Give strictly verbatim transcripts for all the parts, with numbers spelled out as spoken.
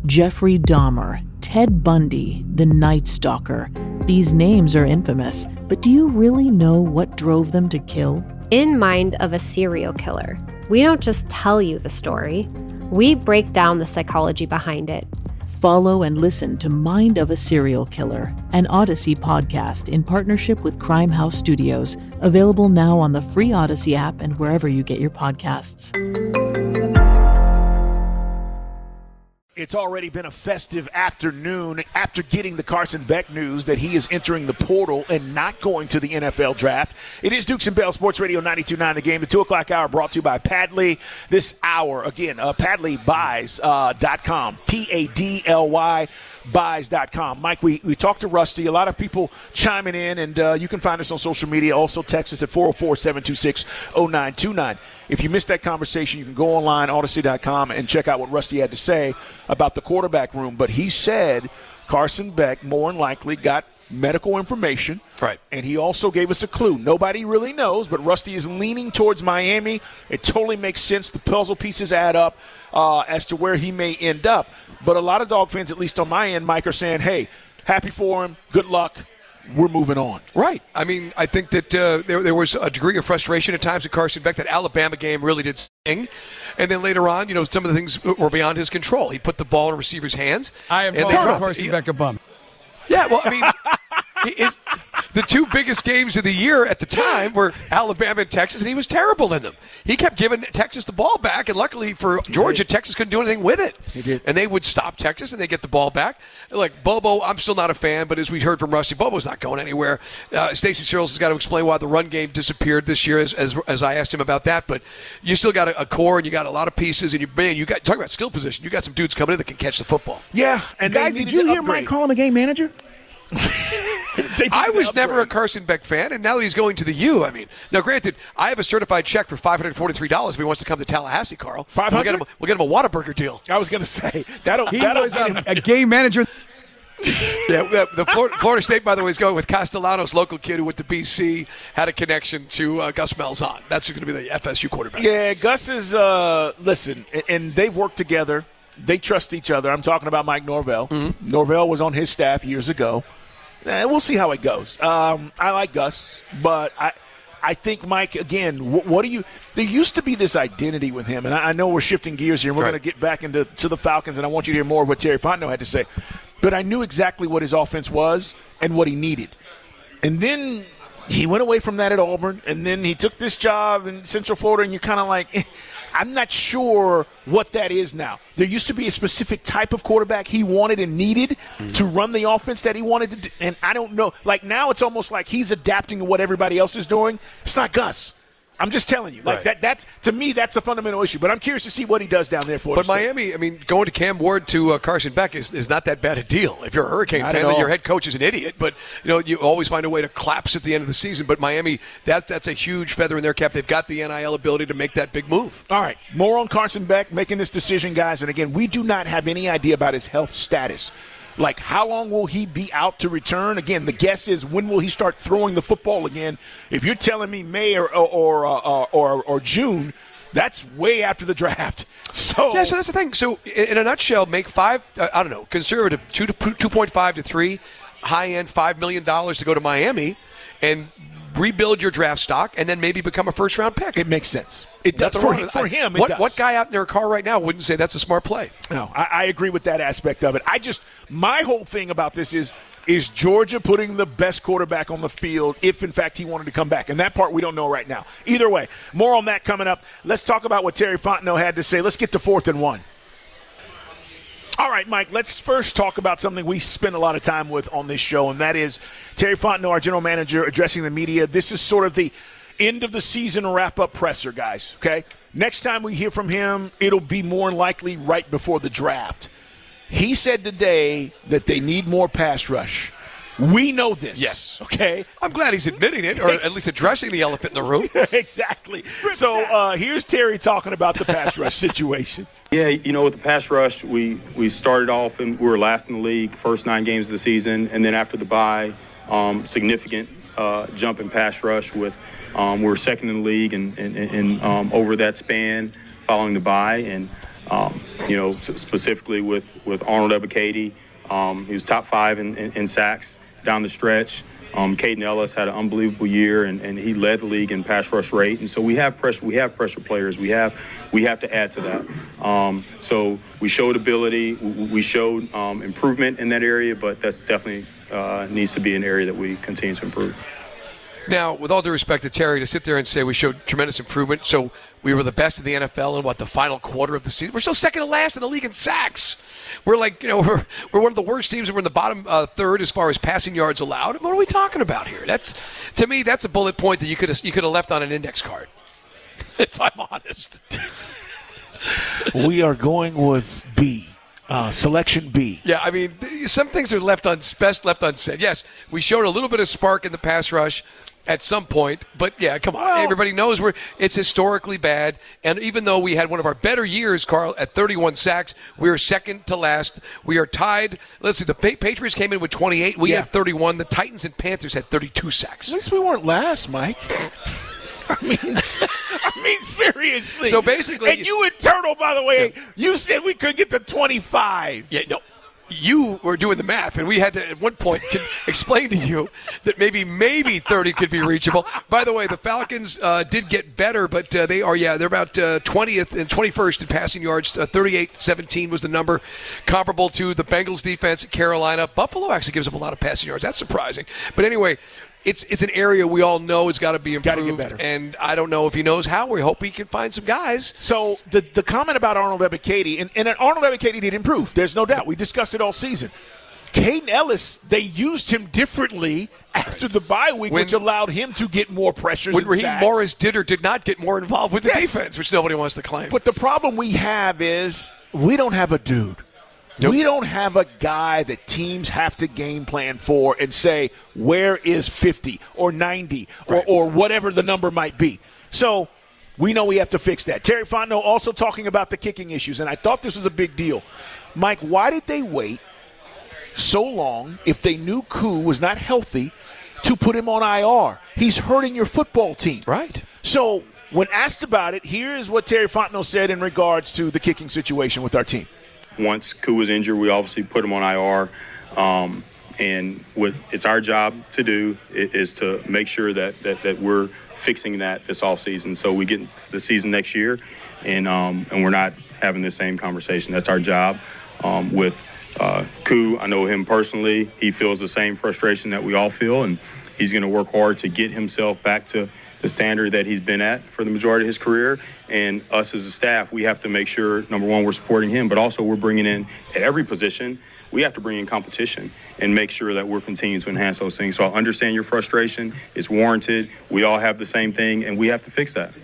Jeffrey Dahmer, Ted Bundy, the Night Stalker. These names are infamous, but do you really know what drove them to kill? In Mind of a Serial Killer, we don't just tell you the story, we break down the psychology behind it. Follow and listen to Mind of a Serial Killer, an Odyssey podcast in partnership with Crime House Studios, available now on the free Odyssey app and wherever you get your podcasts. It's already been a festive afternoon after getting the Carson Beck news that he is entering the portal and not going to the N F L draft. It is Dukes and Bell Sports Radio ninety-two point nine The Game. The two o'clock hour brought to you by Padley. This hour, again, uh, padley buys dot com, P A D L Y buys dot com. Mike, we, we talked to Rusty. A lot of people chiming in, and uh, you can find us on social media. Also text us at four oh four, seven two six, oh nine two nine. If you missed that conversation, you can go online, odyssey dot com, and check out what Rusty had to say about the quarterback room. But he said Carson Beck more than likely got medical information. Right. And he also gave us a clue. Nobody really knows, but Rusty is leaning towards Miami. It totally makes sense. The puzzle pieces add up uh, as to where he may end up. But a lot of Dog fans, at least on my end, Mike, are saying, hey, happy for him, good luck, we're moving on. Right. I mean, I think that uh, there, there was a degree of frustration at times at Carson Beck. That Alabama game really did sting. And then later on, you know, some of the things were beyond his control. He put the ball in a receiver's hands. I am calling Carson Beck a bum. Yeah, well, I mean, his, the two biggest games of the year at the time were Alabama and Texas, and he was terrible in them. He kept giving Texas the ball back, and luckily for Georgia, Texas couldn't do anything with it. He did. And they would stop Texas, and they get the ball back. Like, Bobo, I'm still not a fan, but as we heard from Rusty, Bobo's not going anywhere. Uh, Stacey Searles has got to explain why the run game disappeared this year, as as, as I asked him about that. But you still got a, a core, and you got a lot of pieces, and you man, you got talk about skill position. You got some dudes coming in that can catch the football. Yeah, and guys, did you hear Mike call him a game manager? I was never a Carson Beck fan, and now that he's going to the U, I mean, now granted, I have a certified check for five hundred forty-three dollars if he wants to come to Tallahassee, Carl. five hundred We'll get him, we'll get him a Whataburger deal. I was going to say, that'll, He that'll was a, a game manager. Yeah, the, the Florida, Florida State, by the way, is going with Castellanos, local kid who went to B C, had a connection to uh, Gus Malzahn. That's going to be the F S U quarterback. Yeah, Gus is, uh, listen, and, and they've worked together. They trust each other. I'm talking about Mike Norvell. Mm-hmm. Norvell was on his staff years ago. Eh, we'll see how it goes. Um, I like Gus, but I I think, Mike, again, what, what do you – there used to be this identity with him, and I, I know we're shifting gears here, and we're right. going to get back into to the Falcons, and I want you to hear more of what Terry Fontenot had to say. But I knew exactly what his offense was and what he needed. And then he went away from that at Auburn, and then he took this job in Central Florida, and you're kind of like, eh, I'm not sure what that is now. There used to be a specific type of quarterback he wanted and needed mm-hmm. to run the offense that he wanted to do, and I don't know. Like, now it's almost like he's adapting to what everybody else is doing. It's not Gus. I'm just telling you. Like right. that. That's to me, that's the fundamental issue. But I'm curious to see what he does down there for. But Miami, I mean, going to Cam Ward to uh, Carson Beck is, is not that bad a deal. If you're a Hurricane not fan, then your head coach is an idiot. But you know, you always find a way to collapse at the end of the season. But Miami, that's that's a huge feather in their cap. They've got the N I L ability to make that big move. All right, more on Carson Beck making this decision, guys. And again, we do not have any idea about his health status. Like, how long will he be out to return? Again, the guess is, when will he start throwing the football again? If you're telling me May or or or, or, or June, that's way after the draft. So yeah, so that's the thing. So in a nutshell, make five, uh, I don't know, conservative, two to two point five to three, high end five million dollars to go to Miami, and rebuild your draft stock, and then maybe become a first round pick. It makes sense. It does for, him, for him. It what, does. what guy out in their car right now wouldn't say that's a smart play? No, I, I agree with that aspect of it. I just my whole thing about this is is Georgia putting the best quarterback on the field if in fact he wanted to come back, and that part we don't know right now. Either way, more on that coming up. Let's talk about what Terry Fontenot had to say. Let's get to fourth and one. All right, Mike, let's first talk about something we spend a lot of time with on this show, and that is Terry Fontenot, our general manager, addressing the media. This is sort of the end of the season wrap-up presser, guys, okay? Next time we hear from him, it'll be more likely right before the draft. He said today that they need more pass rush. We know this. Yes. Okay? I'm glad he's admitting it, or at least addressing the elephant in the room. Exactly. So uh, here's Terry talking about the pass rush situation. Yeah, you know, with the pass rush, we, we started off and we were last in the league, first nine games of the season, and then after the bye, um, significant uh, jump in pass rush with um, we were second in the league and, and, and um, over that span following the bye, and um, you know, specifically with, with Arnold Ebiketie. Um, he was top five in, in, in sacks down the stretch. Um, Caden Ellis had an unbelievable year, and, and he led the league in pass rush rate. And so we have pressure. We have pressure players. We have we have to add to that. Um, so we showed ability. We, we showed um, improvement in that area, but that's definitely uh, needs to be an area that we continue to improve. Now, with all due respect to Terry, to sit there and say we showed tremendous improvement, so we were the best in the N F L in, what, the final quarter of the season? We're still second to last in the league in sacks. We're like, you know, we're, we're one of the worst teams. We're in the bottom uh, third as far as passing yards allowed. What are we talking about here? That's, to me, that's a bullet point that you could have you could have left on an index card, if I'm honest. We are going with B. Uh, selection B. Yeah, I mean, some things are left, un- best left unsaid. Yes, we showed a little bit of spark in the pass rush at some point, but yeah, come on. Well, everybody knows we're it's historically bad, and even though we had one of our better years, Carl, at thirty-one sacks, we are second to last. We are tied. Let's see, the pa- Patriots came in with twenty-eight. We yeah. had thirty-one. The Titans and Panthers had thirty-two sacks. At least we weren't last, Mike. I mean, I mean, seriously. So basically, and you and Turtle, by the way, yeah. you said we could get to twenty-five. Yeah, no. You were doing the math, and we had to, at one point, explain to you that maybe maybe thirty could be reachable. By the way, the Falcons uh, did get better, but uh, they are, yeah, they're about uh, twentieth and twenty-first in passing yards. Uh, thirty-eight seventeen was the number, comparable to the Bengals defense at Carolina. Buffalo actually gives up a lot of passing yards. That's surprising. But anyway, it's it's an area we all know has got to be improved, get better. And I don't know if he knows how. We hope he can find some guys. So the the comment about Arnold Ebiketie, and, and Arnold Ebiketie did improve. There's no doubt. We discussed it all season. Caden Ellis, they used him differently after the bye week, when, which allowed him to get more pressures. When and Raheem sacks. Morris did or did not get more involved with the yes. defense, which nobody wants to claim. But the problem we have is we don't have a dude. Nope. We don't have a guy that teams have to game plan for and say, where is fifty or ninety or, right. or whatever the number might be. So we know we have to fix that. Terry Fontenot also talking about the kicking issues, and I thought this was a big deal. Mike, why did they wait so long if they knew Koo was not healthy to put him on I R? He's hurting your football team. Right. So when asked about it, here is what Terry Fontenot said in regards to the kicking situation with our team. Once Koo was injured, we obviously put him on I R. Um, and what it's our job to do is to make sure that, that, that we're fixing that this offseason. So we get into the season next year, and um, and we're not having the same conversation. That's our job. Um, with uh, Koo, I know him personally. He feels the same frustration that we all feel, and he's going to work hard to get himself back to the standard that he's been at for the majority of his career. And us as a staff, we have to make sure, number one, we're supporting him, but also we're bringing in, at every position, we have to bring in competition and make sure that we're continuing to enhance those things. So I understand your frustration. It's warranted. We all have the same thing, and we have to fix that.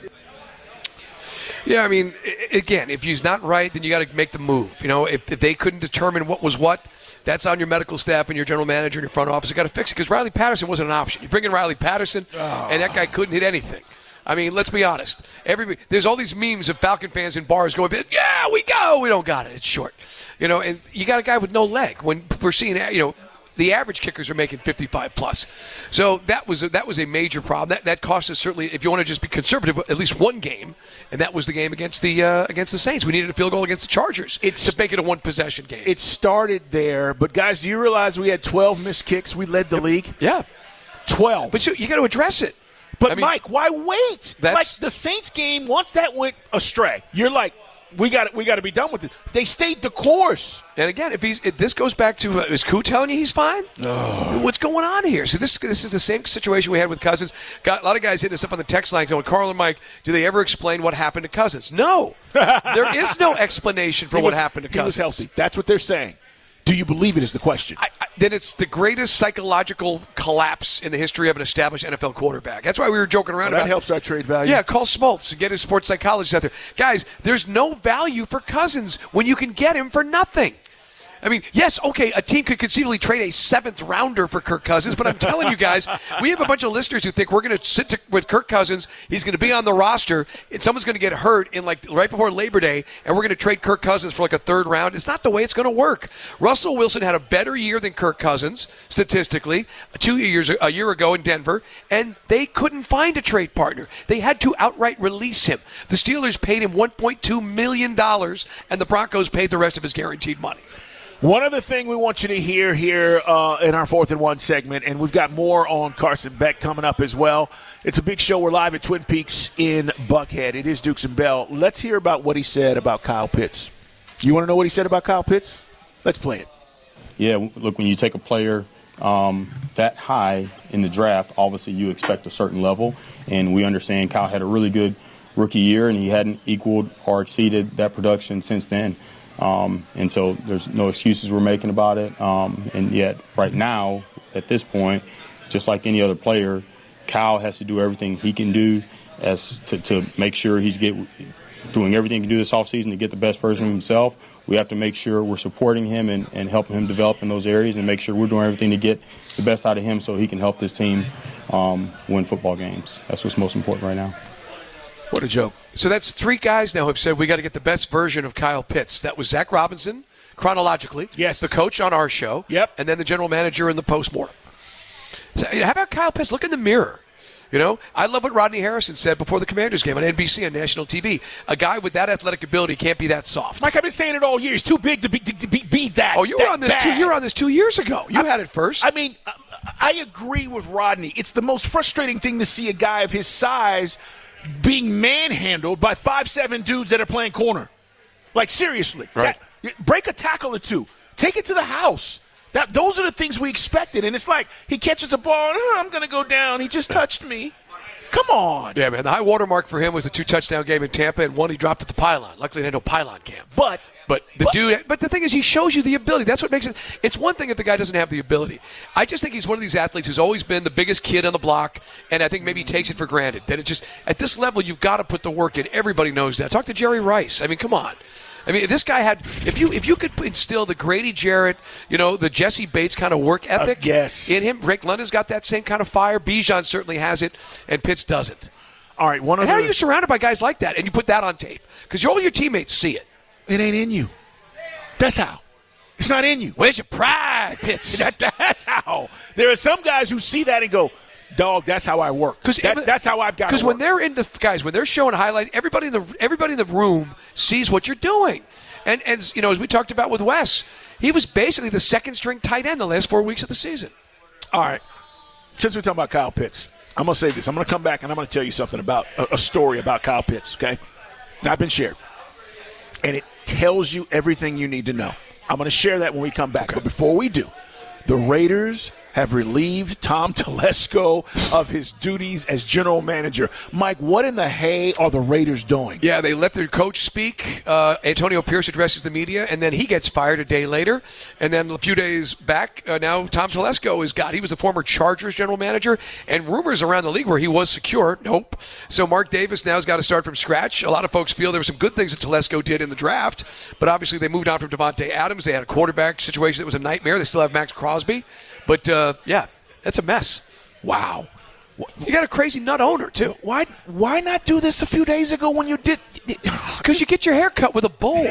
Yeah, I mean, again, if he's not right, then you got to make the move. You know, if, if they couldn't determine what was what, that's on your medical staff and your general manager and your front office. You got to fix it because Riley Patterson wasn't an option. You bring in Riley Patterson, oh. and that guy couldn't hit anything. I mean, let's be honest. Everybody, there's all these memes of Falcon fans in bars going, yeah, we go. We don't got it. It's short. You know, and you got a guy with no leg. When we're seeing, you know, the average kickers are making fifty-five plus. So that was a, that was a major problem. That that cost us certainly, if you want to just be conservative, at least one game, and that was the game against the uh, against the Saints. We needed a field goal against the Chargers it's, to make it a one-possession game. It started there, but guys, do you realize we had twelve missed kicks? We led the yep. league. Yeah, twelve. But you, you got to address it. But I mean, Mike, why wait? Like the Saints game, once that went astray, you're like, we got we got to be done with it. They stayed the course. And again, if he's if this goes back to uh, is Koo telling you he's fine? Oh. What's going on here? So this this is the same situation we had with Cousins. Got a lot of guys hitting us up on the text line going, Carl and Mike, do they ever explain what happened to Cousins? No, there is no explanation for he what was, happened to Cousins. He was healthy. That's what they're saying. Do you believe it is the question? I, I, then it's the greatest psychological collapse in the history of an established N F L quarterback. That's why we were joking around well, about that helps our trade value. Yeah, call Smoltz and get his sports psychologist out there. Guys, there's no value for Cousins when you can get him for nothing. I mean, yes, okay, a team could conceivably trade a seventh rounder for Kirk Cousins, but I'm telling you guys, we have a bunch of listeners who think we're going to sit to, with Kirk Cousins, he's going to be on the roster, and someone's going to get hurt in like right before Labor Day, and we're going to trade Kirk Cousins for like a third round. It's not the way it's going to work. Russell Wilson had a better year than Kirk Cousins, statistically, two years a year ago in Denver, and they couldn't find a trade partner. They had to outright release him. The Steelers paid him one point two million dollars, and the Broncos paid the rest of his guaranteed money. One other thing we want you to hear here uh, in our fourth and one segment, and we've got more on Carson Beck coming up as well. It's a big show. We're live at Twin Peaks in Buckhead. It is Dukes and Bell. Let's hear about what he said about Kyle Pitts. You want to know what he said about Kyle Pitts? Let's play it. Yeah, look, when you take a player um, that high in the draft, obviously you expect a certain level, and we understand Kyle had a really good rookie year, and he hadn't equaled or exceeded that production since then. Um, and so there's no excuses we're making about it. Um, and yet right now, at this point, just like any other player, Kyle has to do everything he can do as to, to make sure he's get, doing everything he can do this offseason to get the best version of himself. We have to make sure we're supporting him and, and helping him develop in those areas and make sure we're doing everything to get the best out of him so he can help this team um, win football games. That's what's most important right now. What a joke. So that's three guys now who have said we got to get the best version of Kyle Pitts. That was Zach Robinson, chronologically. Yes. The coach on our show. Yep. And then the general manager in the postmortem. So, how about Kyle Pitts? Look in the mirror. You know, I love what Rodney Harrison said before the Commanders game on N B C on national T V. A guy with that athletic ability can't be that soft. Mike, I've been saying it all year. He's too big to be, to be, be that. Oh, you were on this two. You were on this two years ago. You I, had it first. I mean, I agree with Rodney. It's the most frustrating thing to see a guy of his size being manhandled by five seven dudes that are playing corner. Like, seriously. Right. That, break a tackle or two. Take it to the house. That Those are the things we expected. And it's like he catches a ball, and oh, I'm going to go down. He just touched me. Come on. Yeah, man. The high water mark for him was the two-touchdown game in Tampa, and one he dropped at the pylon. Luckily, they had no pylon cam. But But the but, dude, but the thing is, he shows you the ability. That's what makes it. It's one thing if the guy doesn't have the ability. I just think he's one of these athletes who's always been the biggest kid on the block, and I think maybe he takes it for granted. That it just at this level, you've got to put the work in. Everybody knows that. Talk to Jerry Rice. I mean, come on. I mean, if this guy had, if you if you could instill the Grady Jarrett, you know, the Jesse Bates kind of work ethic uh, yes. in him, Rick London's got that same kind of fire. Bijan certainly has it, and Pitts doesn't. All right, one and other. How are you surrounded by guys like that, and you put that on tape? Because all your teammates see it. It ain't in you. That's how. It's not in you. Where's your pride, Pitts? that, that's how. There are some guys who see that and go, dog, that's how I work. That, every, that's how I've got to work. Because when they're in the guys, when they're showing highlights, everybody in the everybody in the room sees what you're doing. And and you know, as we talked about with Wes, he was basically the second string tight end the last four weeks of the season. All right. Since we're talking about Kyle Pitts, I'm going to say this. I'm going to come back and I'm going to tell you something about a, a story about Kyle Pitts, okay? Now, I've been shared. And it tells you everything you need to know. I'm going to share that when we come back. Okay. But before we do, the Raiders have relieved Tom Telesco of his duties as general manager. Mike, what in the hay are the Raiders doing? Yeah, they let their coach speak. Uh, Antonio Pierce addresses the media, and then he gets fired a day later. And then a few days back, uh, now Tom Telesco is got. He was the former Chargers general manager, and rumors around the league where he was secure. Nope. So Mark Davis now has got to start from scratch. A lot of folks feel there were some good things that Telesco did in the draft, but obviously they moved on from Devontae Adams. They had a quarterback situation that was a nightmare. They still have Max Crosby. But, uh, yeah, that's a mess. Wow. You got a crazy nut owner, too. Why Why not do this a few days ago when you did? Because you get your hair cut with a bowl.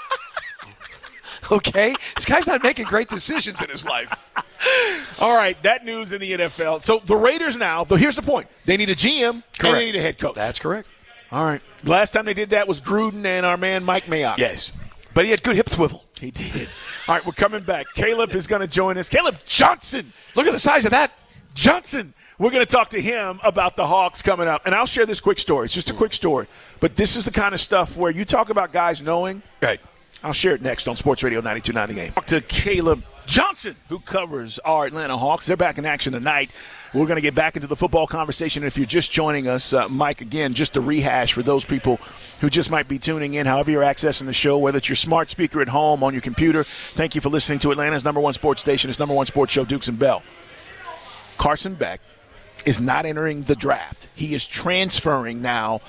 Okay? This guy's not making great decisions in his life. All right, that news in the N F L. So the Raiders now, though, here's the point. They need a G M correct. and they need a head coach. That's correct. All right. Last time they did that was Gruden and our man Mike Mayock. Yes. But he had good hip swivel. He did. All right, we're coming back. Caleb is going to join us. Caleb Johnson. Look at the size of that. Johnson. We're going to talk to him about the Hawks coming up. And I'll share this quick story. It's just a quick story. But this is the kind of stuff where you talk about guys knowing. Right. I'll share it next on Sports Radio ninety-two point nine The Game. Talk to Caleb Johnson, who covers our Atlanta Hawks. They're back in action tonight. We're going to get back into the football conversation. If you're just joining us, uh, Mike, again, just to rehash for those people who just might be tuning in, however you're accessing the show, whether it's your smart speaker at home, on your computer, thank you for listening to Atlanta's number one sports station, its number one sports show, Dukes and Bell. Carson Beck is not entering the draft. He is transferring now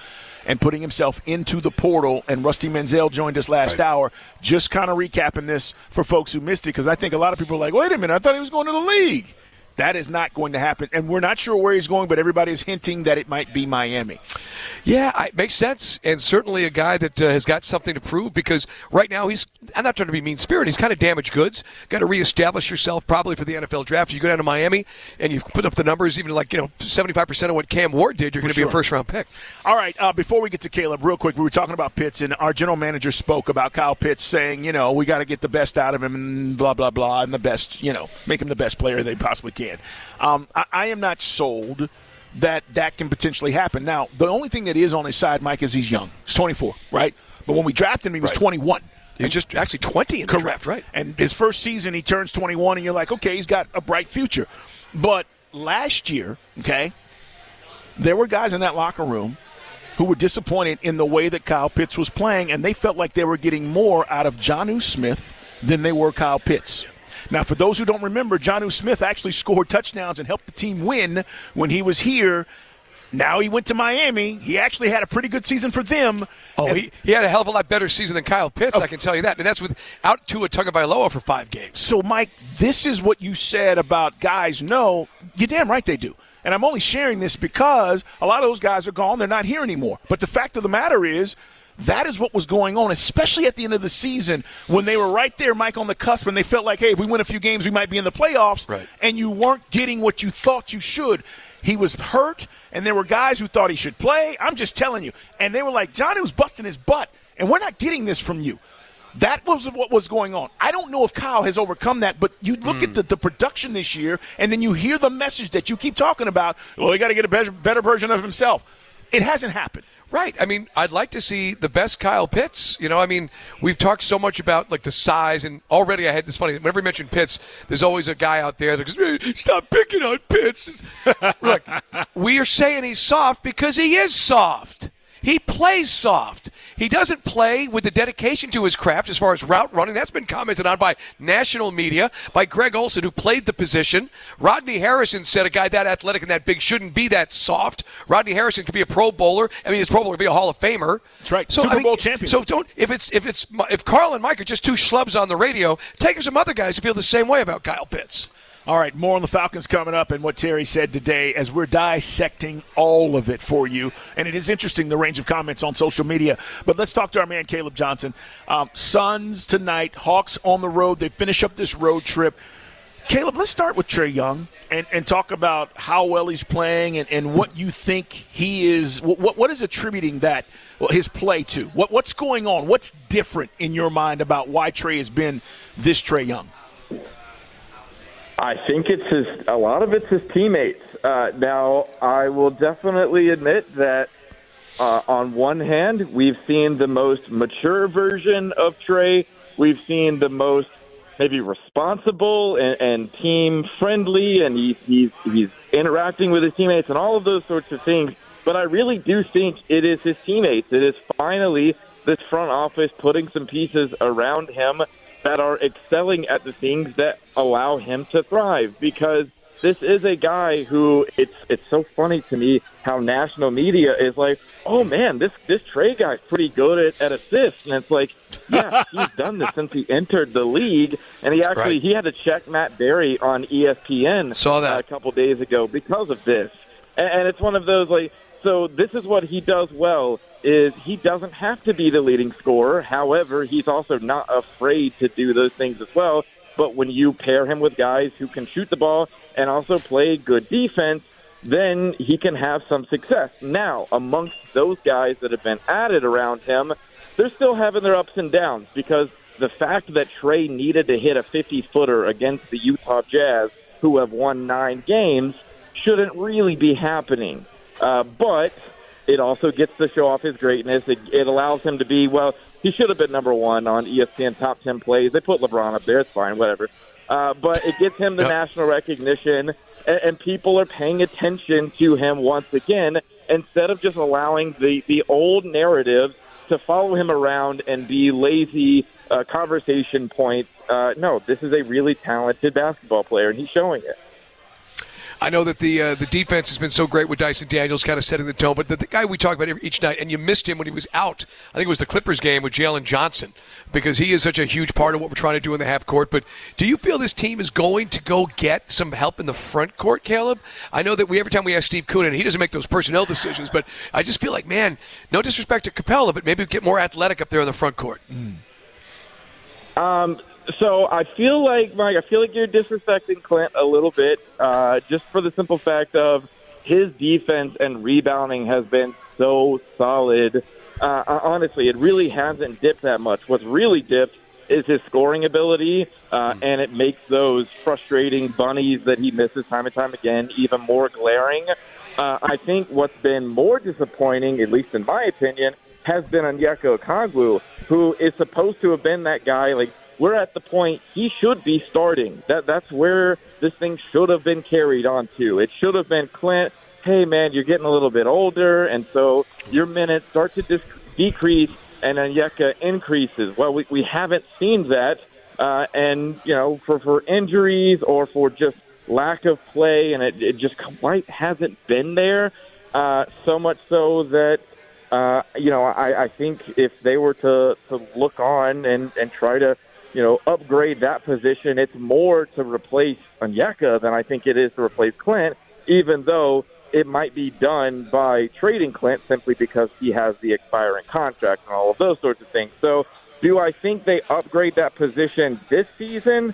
and putting himself into the portal. And Rusty Menzel joined us last right. hour. Just kind of recapping this for folks who missed it, because I think a lot of people are like, wait a minute, I thought he was going to the league. That is not going to happen. And we're not sure where he's going, but everybody is hinting that it might be Miami. Yeah, it makes sense. And certainly a guy that uh, has got something to prove, because right now he's, I'm not trying to be mean-spirited, he's kind of damaged goods. Got to reestablish yourself probably for the N F L draft. You go down to Miami and you put up the numbers, even like, you know, seventy-five percent of what Cam Ward did, you're going to sure. be a first-round pick. All right, uh, before we get to Caleb, real quick, we were talking about Pitts, and our general manager spoke about Kyle Pitts saying, you know, we got to get the best out of him and blah, blah, blah, and the best, you know, make him the best player they possibly can. Um, I, I am not sold that that can potentially happen. Now, the only thing that is on his side, Mike, is he's young. He's twenty-four, right? But when we drafted him, he was right. twenty-one. He was just actually twenty in the Correct. draft, right? And his first season, he turns twenty-one, and you're like, okay, he's got a bright future. But last year, okay, there were guys in that locker room who were disappointed in the way that Kyle Pitts was playing, and they felt like they were getting more out of Jonnu Smith than they were Kyle Pitts. Now, for those who don't remember, Jonnu Smith actually scored touchdowns and helped the team win when he was here. Now he went to Miami. He actually had a pretty good season for them. Oh, and, he, he had a hell of a lot better season than Kyle Pitts, oh. I can tell you that. And that's without Tua Tagovailoa for five games. So, Mike, this is what you said about guys. No, you're damn right they do. And I'm only sharing this because a lot of those guys are gone. They're not here anymore. But the fact of the matter is, that is what was going on, especially at the end of the season when they were right there, Mike, on the cusp, and they felt like, hey, if we win a few games, we might be in the playoffs, right. and you weren't getting what you thought you should. He was hurt, and there were guys who thought he should play. I'm just telling you. And they were like, Johnny was busting his butt, and we're not getting this from you. That was what was going on. I don't know if Kyle has overcome that, but you look mm. at the, the production this year, and then you hear the message that you keep talking about, well, he got to get a better, better version of himself. It hasn't happened. Right. I mean, I'd like to see the best Kyle Pitts. You know, I mean, we've talked so much about, like, the size, and already I had this funny. Whenever we mention Pitts, there's always a guy out there that goes, hey, stop picking on Pitts. Look, we are saying he's soft because he is soft. He plays soft. He doesn't play with the dedication to his craft as far as route running. That's been commented on by national media, by Greg Olsen, who played the position. Rodney Harrison said a guy that athletic and that big shouldn't be that soft. Rodney Harrison could be a Pro Bowler. I mean, his Pro Bowler could be a Hall of Famer. That's right. So, Super I mean, Bowl champion. So don't if it's if it's if Carl and Mike are just two schlubs on the radio, take some other guys who feel the same way about Kyle Pitts. All right, more on the Falcons coming up and what Terry said today as we're dissecting all of it for you. And it is interesting, the range of comments on social media. But let's talk to our man, Caleb Johnson. Um, Suns tonight, Hawks on the road. They finish up this road trip. Caleb, let's start with Trae Young and, and talk about how well he's playing and, and what you think he is. What, what is attributing that, well, his play to? What, what's going on? What's different in your mind about why Trae has been this Trae Young? I think it's his. A lot of it's his teammates. Uh, now, I will definitely admit that uh, on one hand, we've seen the most mature version of Trae. We've seen the most maybe responsible and, and team-friendly, and he's, he's, he's interacting with his teammates and all of those sorts of things. But I really do think it is his teammates. It is finally this front office putting some pieces around him that are excelling at the things that allow him to thrive, because this is a guy who it's it's so funny to me how national media is like, oh man, this this Trae guy's pretty good at, at assists, and it's like, yeah, he's done this since he entered the league, and he actually right. he had to check Matt Berry on E S P N Saw that. Uh, a couple days ago because of this, and, and it's one of those like. So this is what he does well, is he doesn't have to be the leading scorer. However, he's also not afraid to do those things as well. But when you pair him with guys who can shoot the ball and also play good defense, then he can have some success. Now, amongst those guys that have been added around him, they're still having their ups and downs, because the fact that Trae needed to hit a fifty-footer against the Utah Jazz, who have won nine games, shouldn't really be happening. Uh, but it also gets to show off his greatness. It, it allows him to be, well, he should have been number one on E S P N Top ten Plays. They put LeBron up there. It's fine, whatever. Uh, but it gets him the yep. national recognition, and, and people are paying attention to him once again, instead of just allowing the, the old narrative to follow him around and be lazy uh, conversation points. Uh, no, this is a really talented basketball player, and he's showing it. I know that the uh, the defense has been so great with Dyson Daniels kind of setting the tone, but the, the guy we talk about each night, and you missed him when he was out, I think it was the Clippers game with Jalen Johnson, because he is such a huge part of what we're trying to do in the half court. But do you feel this team is going to go get some help in the front court, Caleb? I know that we every time we ask Steve Koonin, he doesn't make those personnel decisions, but I just feel like, man, no disrespect to Capella, but maybe get more athletic up there in the front court. Mm. Um. So I feel like, Mike, I feel like you're disrespecting Clint a little bit, uh, just for the simple fact of his defense and rebounding has been so solid. Uh, honestly, it really hasn't dipped that much. What's really dipped is his scoring ability, uh, and it makes those frustrating bunnies that he misses time and time again even more glaring. Uh, I think what's been more disappointing, at least in my opinion, has been Onyeka Okongwu, who is supposed to have been that guy. Like, we're at the point he should be starting. That That's where this thing should have been carried on to. It should have been Clint, hey, man, you're getting a little bit older, and so your minutes start to dis- decrease, and Onyeka increases. Well, we, we haven't seen that, uh, and, you know, for, for injuries or for just lack of play, and it, it just quite hasn't been there, uh, so much so that, uh, you know, I, I think if they were to, to look on and, and try to, you know, upgrade that position, it's more to replace Onyeka than I think it is to replace Clint, even though it might be done by trading Clint simply because he has the expiring contract and all of those sorts of things. So do I think they upgrade that position this season?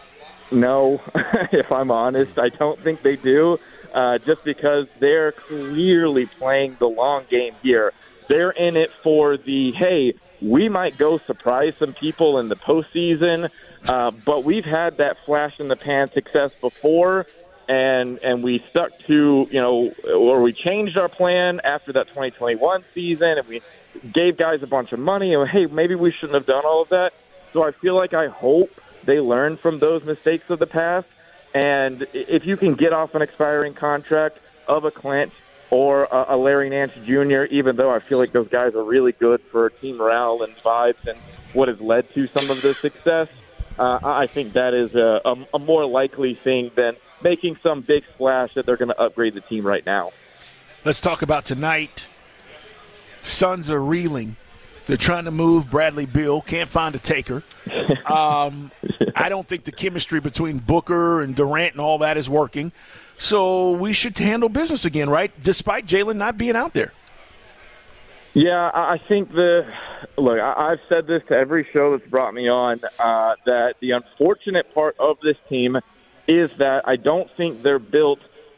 No, if I'm honest. I don't think they do, uh, just because they're clearly playing the long game here. They're in it for the, hey, we might go surprise some people in the postseason, uh, but we've had that flash-in-the-pan success before, and and we stuck to, you know, or we changed our plan after that twenty twenty-one season, and we gave guys a bunch of money, and, hey, maybe we shouldn't have done all of that. So I feel like I hope they learn from those mistakes of the past, and if you can get off an expiring contract of a Clint or a Larry Nance Junior, even though I feel like those guys are really good for team morale and vibes and what has led to some of the success, uh, I think that is a, a, a more likely thing than making some big splash that they're going to upgrade the team right now. Let's talk about tonight. Suns are reeling. They're trying to move Bradley Beal. Can't find a taker. Um, I don't think the chemistry between Booker and Durant and all that is working. So we should handle business again, right? Despite Jalen not being out there. Yeah, I think the look. I've said this to every show that's brought me on. Uh, that the unfortunate part of this team is that I don't think they're built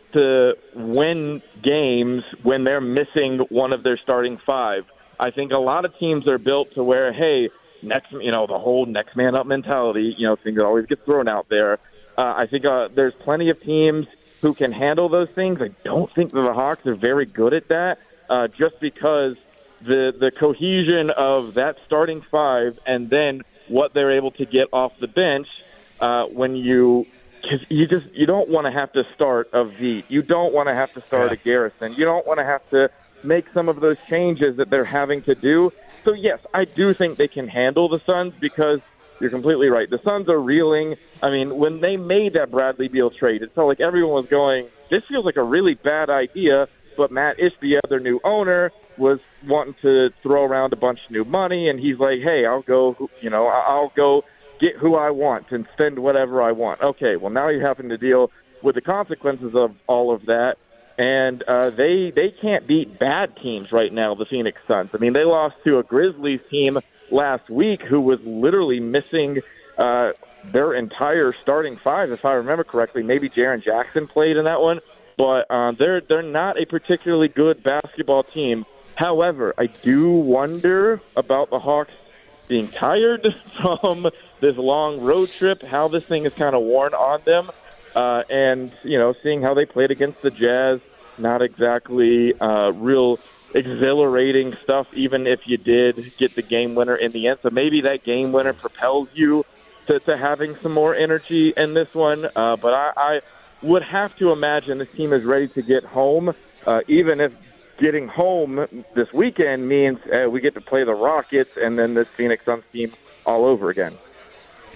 to win games when they're missing one of their starting five. I think a lot of teams are built to where, hey, next, you know, the whole next man up mentality. You know, thing that always gets thrown out there. Uh, I think uh, there's plenty of teams who can handle those things. I don't think that the Hawks are very good at that, uh, just because the the cohesion of that starting five and then what they're able to get off the bench uh, when you cause you just you don't want to have to start a Veet. You don't want to have to start a Garrison. You don't want to have to make some of those changes that they're having to do. So, yes, I do think they can handle the Suns because you're completely right. The Suns are reeling. I mean, when they made that Bradley Beal trade, it felt like everyone was going, this feels like a really bad idea, but Matt Ishbia, their new owner, was wanting to throw around a bunch of new money, and he's like, hey, I'll go, you know, I'll go get who I want and spend whatever I want. Okay, well, now you're having to deal with the consequences of all of that, and uh, they they can't beat bad teams right now, the Phoenix Suns. I mean, they lost to a Grizzlies team last week who was literally missing uh, their entire starting five, if I remember correctly. Maybe Jaren Jackson played in that one, but uh, they're they're not a particularly good basketball team. However, I do wonder about the Hawks being tired from this long road trip, how this thing is kind of worn on them, uh, and, you know, seeing how they played against the Jazz, not exactly uh, real exhilarating stuff, even if you did get the game winner in the end. So maybe that game winner propels you to, to having some more energy in this one. Uh, but I, I would have to imagine this team is ready to get home, uh, even if getting home this weekend means uh, we get to play the Rockets and then this Phoenix Suns team all over again.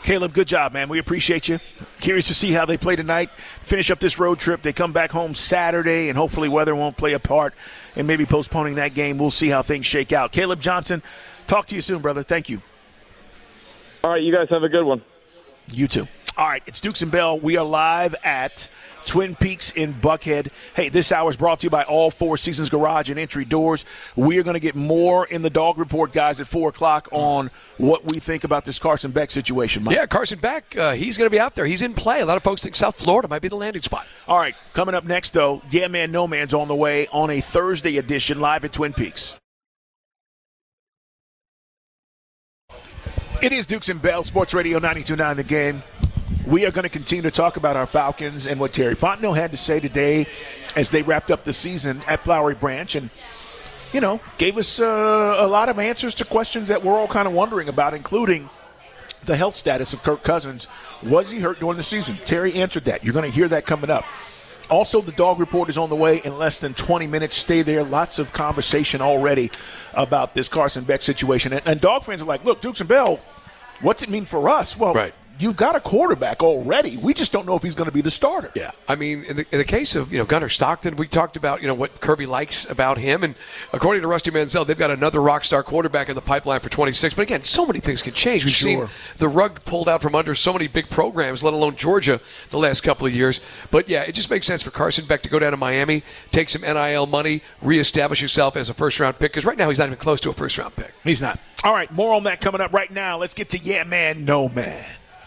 Caleb, good job, man. We appreciate you. Curious to see how they play tonight. Finish up this road trip. They come back home Saturday, and hopefully weather won't play a part in maybe postponing that game. We'll see how things shake out. Caleb Johnson, talk to you soon, brother. Thank you. All right, you guys have a good one. You too. All right, it's Dukes and Bell. We are live at Twin Peaks in Buckhead. Hey, this hour is brought to you by All Four Seasons Garage and Entry Doors. We are going to get more in the Dog Report, guys, at four o'clock on what we think about this Carson Beck situation, Mike. Yeah, Carson Beck, uh, he's going to be out there. He's in play. A lot of folks think South Florida might be the landing spot. All right, coming up next, though, Yeah Man, No Man's on the way on a Thursday edition live at Twin Peaks. It is Dukes and Bell, Sports Radio ninety-two point nine The Game. We are going to continue to talk about our Falcons and what Terry Fontenot had to say today as they wrapped up the season at Flowery Branch and, you know, gave us uh, a lot of answers to questions that we're all kind of wondering about, including the health status of Kirk Cousins. Was he hurt during the season? Terry answered that. You're going to hear that coming up. Also, the Dog Report is on the way in less than twenty minutes. Stay there. Lots of conversation already about this Carson Beck situation. And, and Dog fans are like, look, Dukes and Bell, what's it mean for us? Well, right. You've got a quarterback already. We just don't know if he's going to be the starter. Yeah, I mean, in the, in the case of, you know, Gunnar Stockton, we talked about, you know, what Kirby likes about him. And according to Rusty Manziel, they've got another rock star quarterback in the pipeline for twenty-six. But again, so many things can change. We've Sure. seen the rug pulled out from under so many big programs, let alone Georgia, the last couple of years. But, yeah, it just makes sense for Carson Beck to go down to Miami, take some N I L money, reestablish himself as a first-round pick. Because right now he's not even close to a first-round pick. He's not. All right, more on that coming up right now. Let's get to Yeah Man, No Man.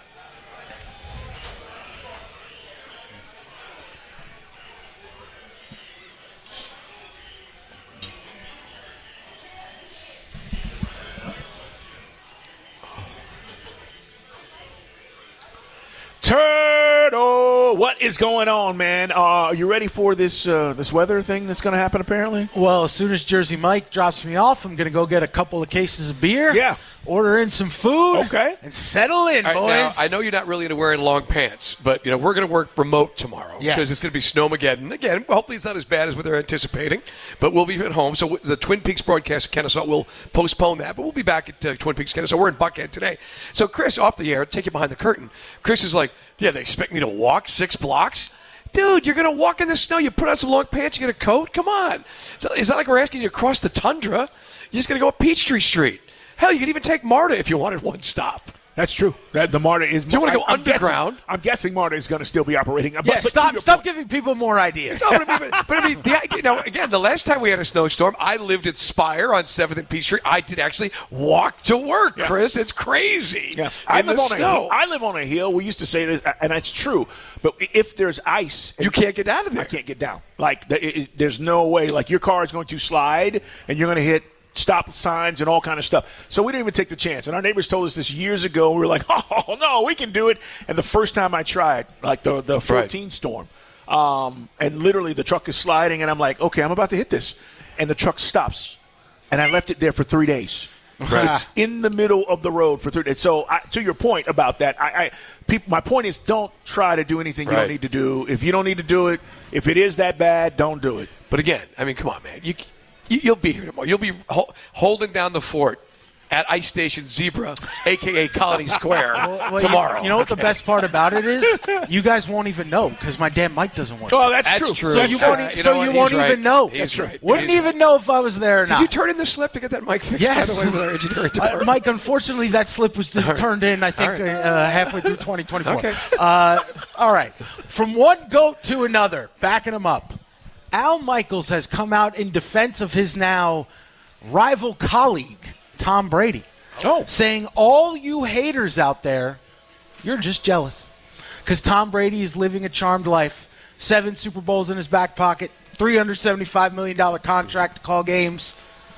Turtle, what is going on, man? Uh, are you ready for this uh, this weather thing that's going to happen, apparently? Well, as soon as Jersey Mike drops me off, I'm going to go get a couple of cases of beer. Yeah. Order in some food. Okay. And settle in, All right, boys. now, I know you're not really into wearing long pants, but, you know, we're going to work remote tomorrow because Yes. it's going to be Snowmageddon. Again, hopefully it's not as bad as what they're anticipating, but we'll be at home. So the Twin Peaks broadcast at Kennesaw will postpone that, but we'll be back at uh, Twin Peaks, Kennesaw. We're in Buckhead today. So, Chris, off the air, take you behind the curtain. Chris is like, yeah, they expect me to walk six blocks? Dude, you're going to walk in the snow. You put on some long pants, you get a coat? Come on. So it's not like we're asking you to cross the tundra. You're just going to go up Peachtree Street. Hell, you could even take MARTA if you wanted one stop. That's true. That the MARTA is. Do you want to go I'm underground? Guessing, I'm guessing MARTA is going to still be operating. yeah, But, but stop to your stop point- giving people more ideas. No, but I mean, but, but I mean the, you know, again, the last time we had a snowstorm, I lived at Spire on seventh and Peachtree. I did actually walk to work, Yeah. Chris. It's crazy. Yeah, I in live the on snow. a hill. I live on a hill. We used to say this, and it's true. But if there's ice, You can't get out of there. I can't get down. Like the, it, it- there's no way. Like your car is going to slide, and you're going to hit stop signs and all kind of stuff. So we didn't even take the chance. And our neighbors told us this years ago. We were like, oh no, we can do it. And the first time I tried, like the the fourteen storm, um, and literally the truck is sliding, and I'm like, okay, I'm about to hit this, and the truck stops, and I left it there for three days. Right. It's in the middle of the road for three days. So I, to your point about that, I, I people, my point is don't try to do anything you Right. don't need to do. If you don't need to do it, if it is that bad, don't do it. But again, I mean, come on, man. You, you you'll be here tomorrow. You'll be ho- holding down the fort at Ice Station Zebra, a k a. Colony Square, Well, you- tomorrow. You know what the okay? best part about it is? You guys won't even know because my damn mic doesn't work. Oh, that's, That's true. true. so That's you true. won't, Uh, e- you know so what? you He's won't right. even know. He's right. Wouldn't He's even know if I was there or Did not. you turn in the slip to get that mic fixed? Yes. By the way, with our engineering Uh, department? Mike, unfortunately, that slip was just All right. turned in, I think, All right. uh, halfway through twenty twenty-four. Okay. Uh, all right. From one goat to another, backing him up, Al Michaels has come out in defense of his now rival colleague, Tom Brady, Oh. saying all you haters out there, you're just jealous. Because Tom Brady is living a charmed life, seven Super Bowls in his back pocket, three hundred seventy-five million dollars contract to call games,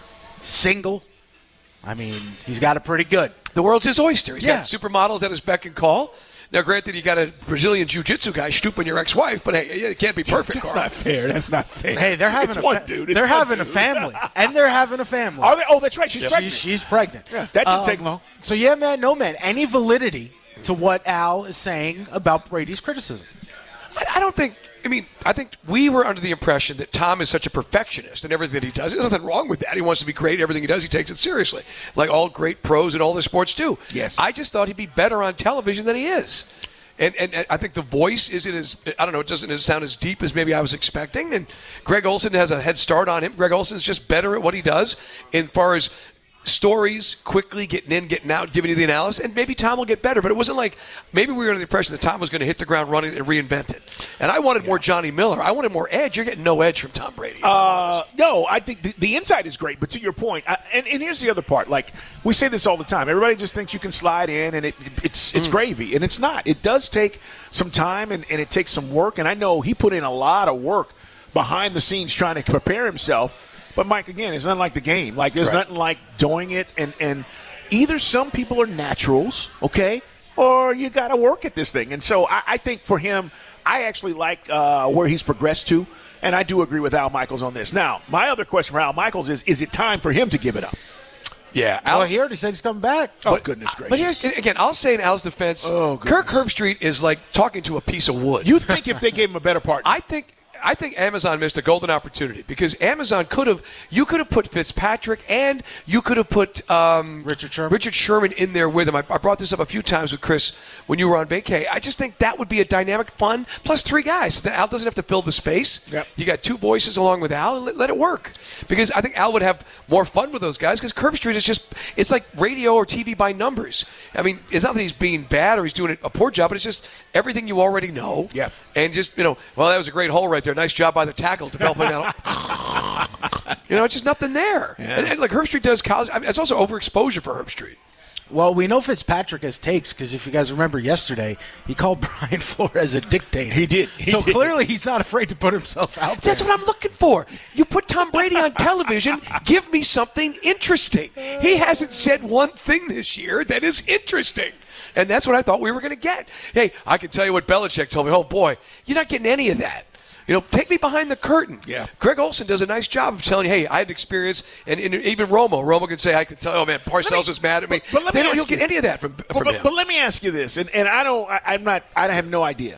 single. I mean, he's got it pretty good. The world's his oyster. He's Yeah. got supermodels at his beck and call. Now, granted, you got a Brazilian jiu-jitsu guy stooping your ex-wife, but hey, it can't be perfect. That's Carl. not fair. That's not fair. Hey, they're having it's a one fa- dude. It's they're one having a dude. family, and they're having a family. Are they? Oh, that's right. She's pregnant. She's, she's pregnant. Yeah, that didn't Um, take long. So yeah, man, no man. Any validity to what Al is saying about Brady's criticism? I, I don't think. I mean, I think we were under the impression that Tom is such a perfectionist in everything that he does. There's nothing wrong with that. He wants to be great. Everything he does, he takes it seriously, like all great pros in all their sports do. Yes. I just thought he'd be better on television than he is. And, and, and I think the voice isn't as, I don't know, it doesn't sound as deep as maybe I was expecting. And Greg Olsen has a head start on him. Greg Olsen's just better at what he does as far as stories, quickly getting in, getting out, giving you the analysis, and maybe Tom will get better. But it wasn't like maybe we were under the impression that Tom was going to hit the ground running and reinvent it. And I wanted yeah. more Johnny Miller. I wanted more edge. You're getting no edge from Tom Brady. Uh, no, I think the, the insight is great. But to your point, I, and, and here's the other part. Like, we say this all the time. Everybody just thinks you can slide in and it, it's it's mm. gravy. And it's not. It does take some time and, and it takes some work. And I know he put in a lot of work behind the scenes trying to prepare himself. But, Mike, again, it's nothing like the game. Like, there's right. nothing like doing it. And, and either some people are naturals, okay, or you got to work at this thing. And so I, I think for him, I actually like uh, where he's progressed to. And I do agree with Al Michaels on this. Now, my other question for Al Michaels is, is it time for him to give it up? Yeah. Al, well, he already said he's coming back. Oh, but, goodness gracious. But here's, again, I'll say in Al's defense, oh, Kirk Herbstreit is like talking to a piece of wood. You think if they gave him a better partner? I think – I think Amazon missed a golden opportunity because Amazon could have – you could have put Fitzpatrick and you could have put um, Richard Sherman Richard Sherman in there with him. I, I brought this up a few times with Chris when you were on vacay. I just think that would be a dynamic, fun, plus three guys. So Al doesn't have to fill the space. Yep. You got two voices along with Al, and let, let it work. Because I think Al would have more fun with those guys because Herbstreit is just – it's like radio or T V by numbers. I mean, it's not that he's being bad or he's doing a poor job, but it's just everything you already know. Yeah. And just, you know, well, that was a great hole right there. Nice job by the tackle. Developing that, you know, it's just nothing there. Yeah. And, and like Herbstreit does college, I mean, it's also overexposure for Herbstreit. Well, we know Fitzpatrick has takes because if you guys remember yesterday, he called Brian Flores a dictator. He did. He so did. Clearly he's not afraid to put himself out there. That's what I'm looking for. You put Tom Brady on television, give me something interesting. He hasn't said one thing this year that is interesting. And that's what I thought we were going to get. Hey, I can tell you what Belichick told me. Oh, boy, you're not getting any of that. You know, take me behind the curtain. Yeah. Greg Olsen does a nice job of telling you, hey, I had experience, and, and even Romo. Romo can say, I can tell, oh, man, Parcells was mad at me. But, but they don't, you you don't get any of that from, from but, but, him. But let me ask you this, and, and I don't, I, I'm not, I have no idea.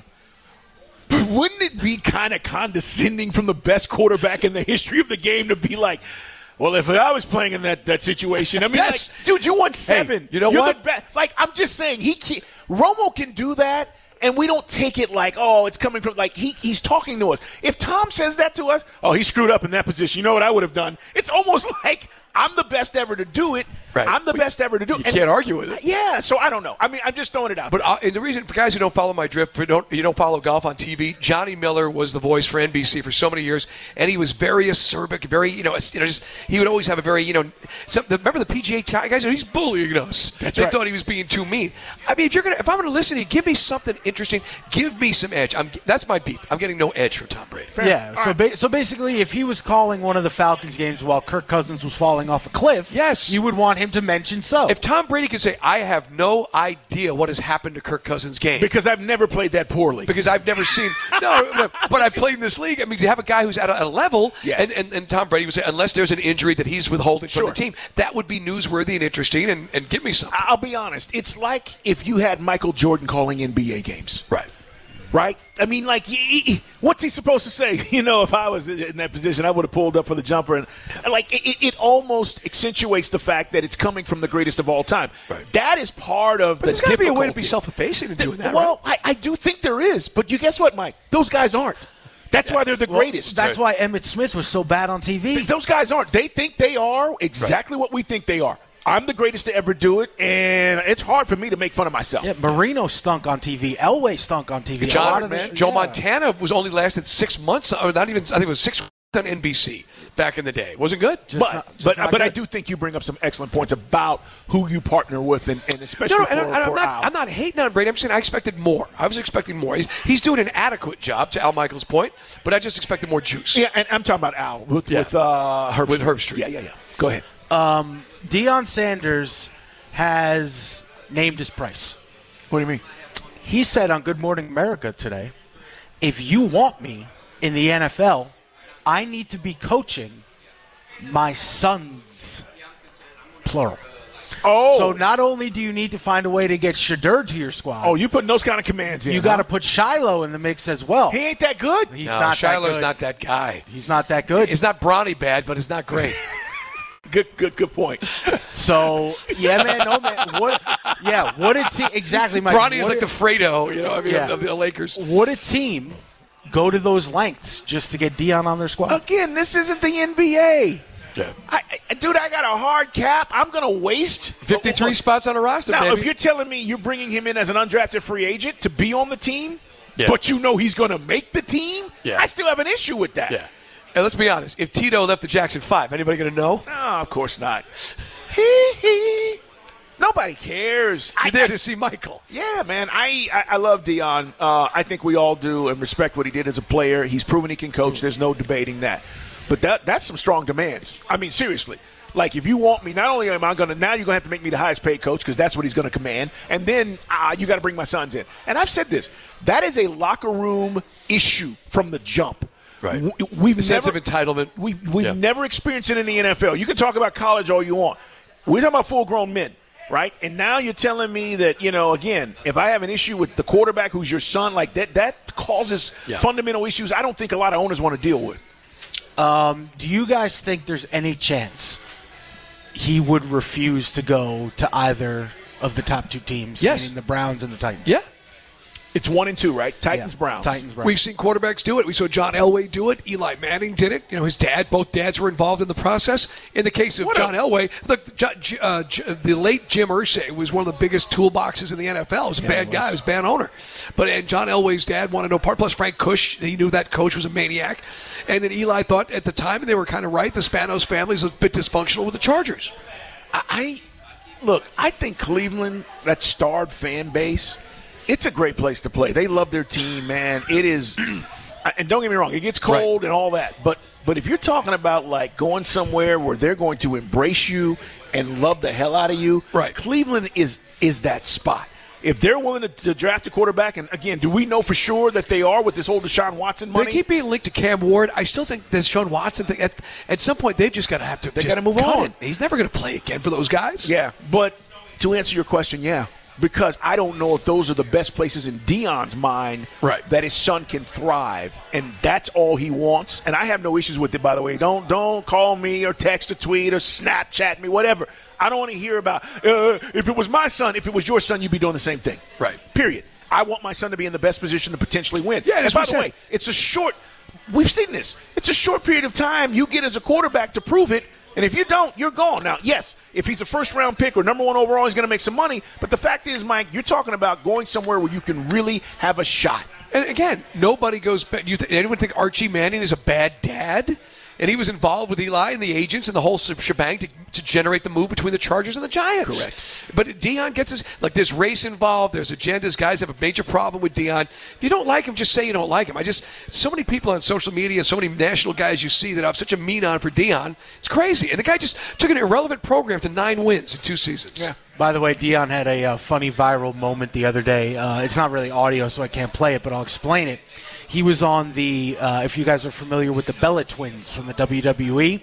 But wouldn't it be kind of condescending from the best quarterback in the history of the game to be like, well, if I was playing in that, that situation, I mean, yes. like, dude, you won seven. Hey, you know You're what? The be- like, I'm just saying, he can, Romo can do that. And we don't take it like, oh, it's coming from, like, he he's talking to us. If Tom says that to us, oh, he screwed up in that position. You know what I would have done? It's almost like I'm the best ever to do it. Right. I'm the but best ever to do it. You and can't argue with it. Yeah, so I don't know. I mean, I'm just throwing it out But there. uh, and the reason, for guys who don't follow my drift, for don't you don't follow golf on T V, Johnny Miller was the voice for N B C for so many years, and he was very acerbic, very, you know, you know, just he would always have a very, you know, some, the, remember the P G A guys? He's bullying us. That's they right. thought he was being too mean. I mean, if you're gonna, if I'm gonna listen to you, give me something interesting. Give me some edge. I'm that's my beef. I'm getting no edge from Tom Brady. Fair. Yeah. So ba- so basically, if he was calling one of the Falcons games while Kirk Cousins was falling off a cliff, yes, you would want him to mention so. If Tom Brady could say, I have no idea what has happened to Kirk Cousins' game. Because I've never played that poorly. Because I've never seen – no, no, but I've played in this league. I mean, to have a guy who's at a, at a level, yes. and, and, and Tom Brady would say, unless there's an injury that he's withholding sure. from the team, that would be newsworthy and interesting, and, and give me something. I'll be honest. It's like if you had Michael Jordan calling N B A games. Right. Right? I mean, like, he, he, what's he supposed to say? You know, if I was in that position, I would have pulled up for the jumper. And, like, it, it almost accentuates the fact that it's coming from the greatest of all time. Right. That is part of but the there's got to be a way to be difficulty. self-effacing in doing that, Well, right? I, I do think there is. But you guess what, Mike? Those guys aren't. That's Yes. why they're the Well, greatest. That's why Emmitt Smith was so bad on T V. Th- Those guys aren't. They think they are exactly right. what we think they are. I'm the greatest to ever do it, and it's hard for me to make fun of myself. Yeah, Marino stunk on T V. Elway stunk on T V. John, a lot of the, Joe yeah. Montana was only lasted six months, or not even, I think it was six on N B C back in the day. Wasn't good? Just but not, just but, not but I good. do think you bring up some excellent points about who you partner with, and, and especially No, no, for, and I, I'm, for not, Al. I'm not hating on Brady. I'm saying I expected more. I was expecting more. He's, he's doing an adequate job, to Al Michaels' point, but I just expected more juice. Yeah, and I'm talking about Al with, Yeah. with uh, Herb With Herbstreit. Yeah, yeah, yeah. Go ahead. Um, Deion Sanders has named his price. What do you mean? He said on Good Morning America today, if you want me in the N F L, I need to be coaching my sons, plural. Oh. So not only do you need to find a way to get Shedeur to your squad. Oh, you putting those kind of commands in. You huh? got to put Shiloh in the mix as well. He ain't that good? He's no, not Shiloh's that good. not that guy. He's not that good. He's not brawny bad, but he's not great. Good, good, good point. So, yeah, man, no, man. What, yeah, what a team. Exactly, Mike. Brawny is What like a- the Fredo, you know, I mean, Yeah. of, of the Lakers. Would a team go to those lengths just to get Dion on their squad? Again, this isn't the N B A. Yeah. I, I, dude, I got a hard cap. I'm going to waste fifty-three spots on a roster, Now, baby. if you're telling me you're bringing him in as an undrafted free agent to be on the team, Yeah. but you know he's going to make the team, Yeah. I still have an issue with that. Yeah. And let's be honest, if Tito left the Jackson five, anybody going to know? No, of course not. Hee hee. Nobody cares. You're I, there I- to see Michael. Yeah, man. I, I, I love Dion. Uh, I think we all do and respect what he did as a player. He's proven he can coach. There's no debating that. But that that's some strong demands. I mean, seriously. Like, if you want me, not only am I going to, now you're going to have to make me the highest paid coach because that's what he's going to command. And then uh, you got to bring my sons in. And I've said this. That is a locker room issue from the jump. Right. W- We've The sense never, of entitlement. We've, we've Yeah. never experienced it in the N F L. You can talk about college all you want. We're talking about full-grown men, right? And now you're telling me that, you know, again, if I have an issue with the quarterback who's your son, like that, that causes Yeah. fundamental issues I don't think a lot of owners want to deal with. Um, do you guys think there's any chance he would refuse to go to either of the top two teams, Yes. meaning the Browns and the Titans? Yeah. It's one and two, right? Titans, Yeah. Browns. Titans, Browns. We've seen quarterbacks do it. We saw John Elway do it. Eli Manning did it. You know, his dad, both dads were involved in the process. In the case of What John a- Elway, look, J- J- uh, J- the late Jim Irsay was one of the biggest toolboxes in the N F L. He was a bad guy. He was a bad owner. But and John Elway's dad wanted no part. Plus Frank Kush, he knew that coach was a maniac. And then Eli thought at the time, and they were kind of right, the Spanos family was a bit dysfunctional with the Chargers. I, I look, I think Cleveland, that starved fan base, it's a great place to play. They love their team, man. It is, and don't get me wrong, it gets cold and all that. But but if you're talking about like going somewhere where they're going to embrace you and love the hell out of you, Right. Cleveland is is that spot. If they're willing to, to draft a quarterback, and again, do we know for sure that they are with this whole Deshaun Watson money? They keep being linked to Cam Ward. I still think this Deshaun Watson thing, at, at some point, they've just got to have to They just gotta move cut on. it. He's never going to play again for those guys. Yeah, but to answer your question, yeah, because I don't know if those are the best places in Dion's mind Right. that his son can thrive, and that's all he wants. And I have no issues with it, by the way. Don't don't call me or text or tweet or Snapchat me, whatever. I don't want to hear about, uh, if it was my son, if it was your son, you'd be doing the same thing. Right. Period. I want my son to be in the best position to potentially win. Yeah, and that's by what the I way, said. it's a short – we've seen this. It's a short period of time you get as a quarterback to prove it. And if you don't, you're gone. Now, yes, if he's a first-round pick or number one overall, he's going to make some money. But the fact is, Mike, you're talking about going somewhere where you can really have a shot. And again, nobody goes back. You th- anyone think Archie Manning is a bad dad? And he was involved with Eli and the agents and the whole shebang to, to generate the move between the Chargers and the Giants. Correct. But Dion gets his, like, there's race involved, there's agendas. Guys have a major problem with Dion. If you don't like him, just say you don't like him. I just, so many people on social media and so many national guys you see that have such a mean on for Dion. It's crazy. And the guy just took an irrelevant program to nine wins in two seasons. Yeah. By the way, Dion had a uh, funny viral moment the other day. Uh, it's not really audio, so I can't play it, but I'll explain it. He was on the, uh, if you guys are familiar with the Bella Twins from the W W E,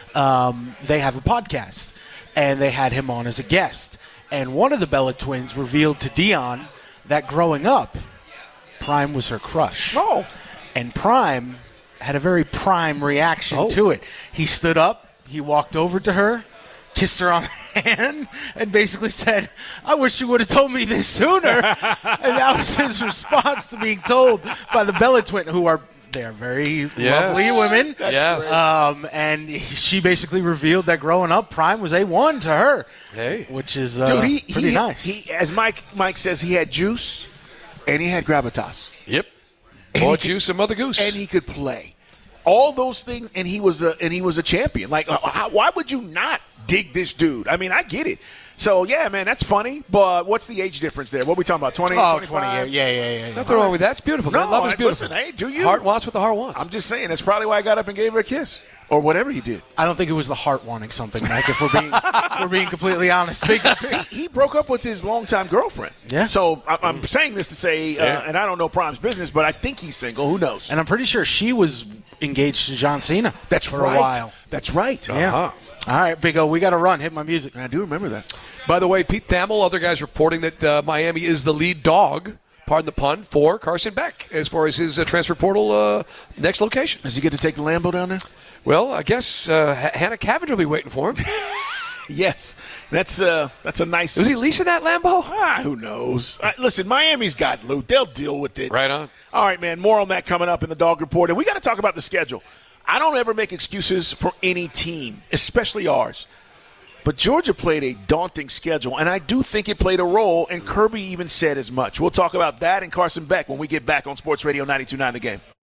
um, they have a podcast, and they had him on as a guest. And one of the Bella Twins revealed to Dion that growing up, Prime was her crush. Oh. And Prime had a very Prime reaction Oh. to it. He stood up, he walked over to her, kissed her on the hand, and basically said, I wish you would have told me this sooner. And that was his response to being told by the Bella Twin, who are they're very Yes. lovely women. That's Yes. great. Um, and she basically revealed that growing up, Prime was A one to her. Hey. Which is uh, Dude, he, pretty he, nice. He, as Mike Mike says, he had juice and he had gravitas. Yep. And More he could- juice than Mother Goose. And he could play. All those things, and he was a and he was a champion. Like, uh, how, why would you not dig this dude? I mean, I get it. So, yeah, man, that's funny. But what's the age difference there? What are we talking about? twenty, oh, twenty-five? twenty, yeah, yeah, yeah. yeah. Nothing wrong with that. It's beautiful. No, man. Love is I- beautiful. listen, hey, do you? Heart wants what the heart wants. I'm just saying. That's probably why I got up and gave her a kiss. Or whatever he did. I don't think it was the heart wanting something, Mike, if we're being, if we're being completely honest. Big, big, He broke up with his longtime girlfriend. Yeah. So I- I'm saying this to say, uh, Yeah. and I don't know Prime's business, but I think he's single. Who knows? and I'm pretty sure she was engaged to John Cena That's for right. a while. That's right. Yeah. Uh-huh. All right, Big O, we got to run. Hit my music. I do remember that. By the way, Pete Thamel, other guys reporting that uh, Miami is the lead dog, pardon the pun, for Carson Beck as far as his uh, transfer portal uh, next location. Does he get to take the Lambo down there? Well, I guess uh, H- Hannah Cavitt will be waiting for him. Yes, that's uh, that's a nice. Was he leasing that Lambo? Ah, who knows? Uh, listen, Miami's got loot. They'll deal with it. Right on. All right, man. More on that coming up in the Dog Report. And we got to talk about the schedule. I don't ever make excuses for any team, especially ours. But Georgia played a daunting schedule, and I do think it played a role, and Kirby even said as much. We'll talk about that and Carson Beck when we get back on Sports Radio ninety-two point nine The Game.